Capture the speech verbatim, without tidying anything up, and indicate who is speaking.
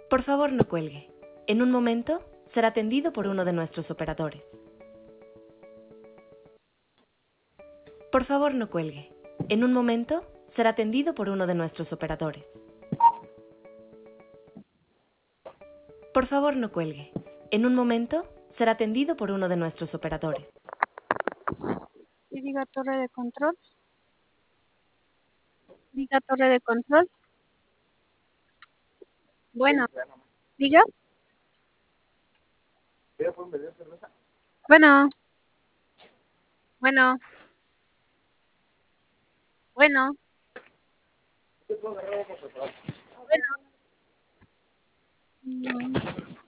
Speaker 1: Por favor, no cuelgue. En un momento será atendido por uno de nuestros operadores. Por favor, no cuelgue. En un momento será atendido por uno de nuestros operadores. Por favor, no cuelgue. En un momento será atendido por uno de nuestros operadores.
Speaker 2: Y diga torre de control. Diga torre de control. Bueno, diga. Bueno, bueno, bueno, bueno. No.